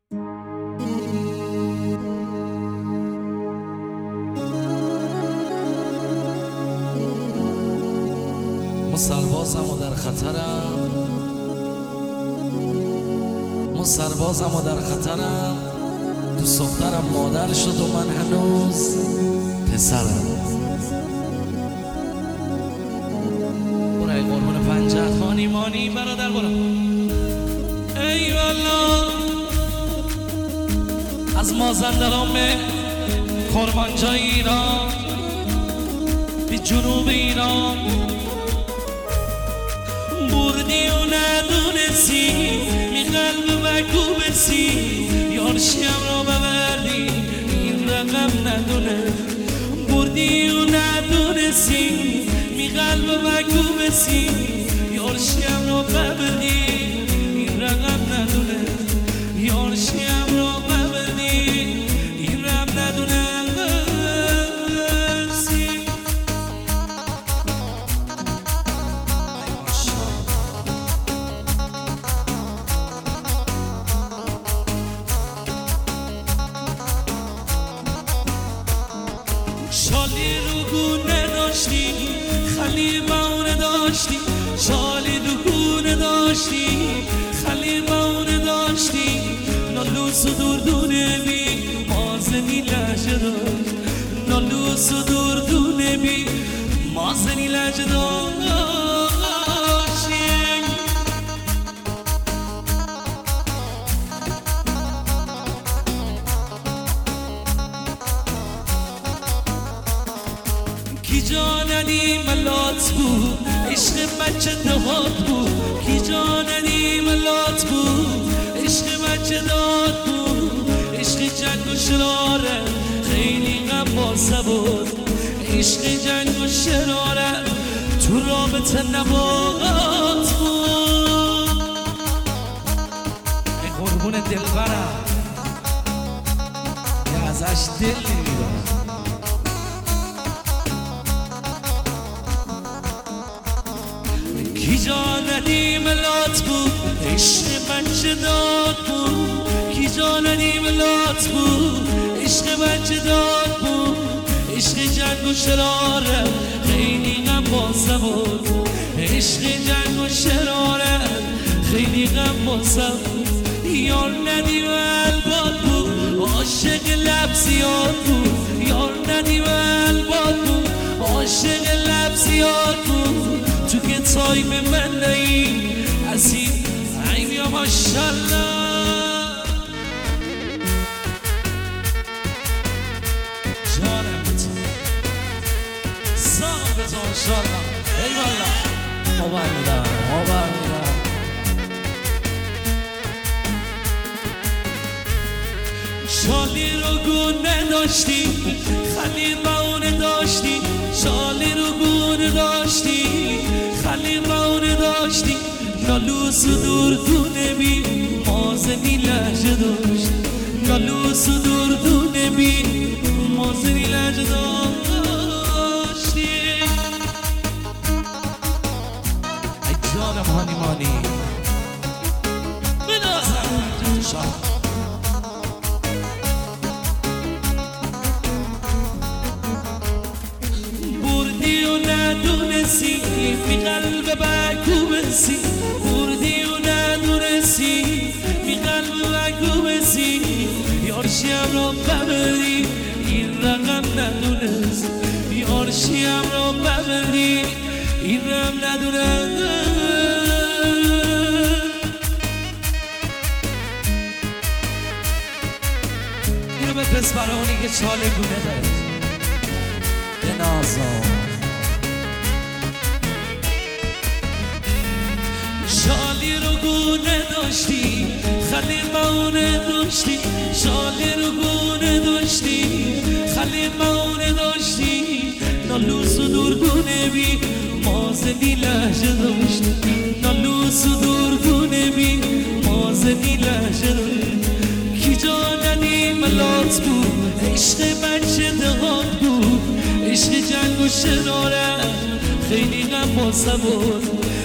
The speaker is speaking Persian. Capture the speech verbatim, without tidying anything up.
ما سربازم و در خطرم، ما سربازم و در خطرم، دوست دخترم مادر شد و من هنوز پسرم. برای قربون پنجت خانی مانی برادر برو. ای والله از مازندران به کرمانجای ایران، به جنوب ایران بردی و ندونستی، می قلب بگو بسی، یارشیم را ببردی این رقم ندونه. بردی و ندونستی، می قلب بگو بسی، یارشیم را ببردی این رقم ندونه. یارشیم را ببردی این رقم ندونه. شالی رو گونه داشتی، خلی باونه داشتی، شالی رو گونه داشتی، خلی باونه داشتی، نالوس و دردونه بی مازنی لحجه داشت، نالوس و دردونه بی مازنی لحجه داشتی. کی جا ندی ملات بود، عشق بچه دهات بود. کی جا ندی ملات بود، عشق بچه دهات بود. عشق جنگ و شراره خیلی غمازه بود. عشق جنگ و شراره تو رابطه نبات بود. ای قربون دلبرم یه ازش دل نمیدارم. کی جا ندی ملات بود، عشق بچه داد بود. کی جا ندی ملات بود، عشق بچه داد بود. عشق جنگ و شراره خیلی غمازه بود. عشق جنگ و شراره خیلی غمازه بود. یار ندی و الباد بود، عاشق لب زیاد بود. یار ندی و الباد بود، عاشق لب زیاد بود. تو که تایب من نهی از این عیم یا ماشالله. جانم بتون سام بتون شالله. ای والله آبر میدم آبر میدم. شالی رو گونه داشتی، خلی باونه داشتی، شالی رو گونه داشتی، خلی باونه داشتی، نالوس و دردونه بی مازنی لحجه داشت، نالوس و دردونه بی مازنی لحجه داشتی. ای جانم هانی مانی بدازم جون شاه. ندونستی می قلب بگو بسی، بردی و ندونستی می قلب بگو بسی، یارشیم را ببری این رقم ندونست. یارشیم را ببری این رقم ندونست. اینو به پس برانی که چاله گونه دارد به نازم. شالی رو گونه داشتی، خلی باونه داشتی، شالی رو گونه داشتی، خلی باونه داشتی، نالوس و دردونه بی مازنی لحجه داشتی، نالوس و دردونه بی مازنی لحجه داشتی. کی جا ندی ملات بود، عشق بچه دهات بود. عشق جنگ و شراره خیلی غمازه بود.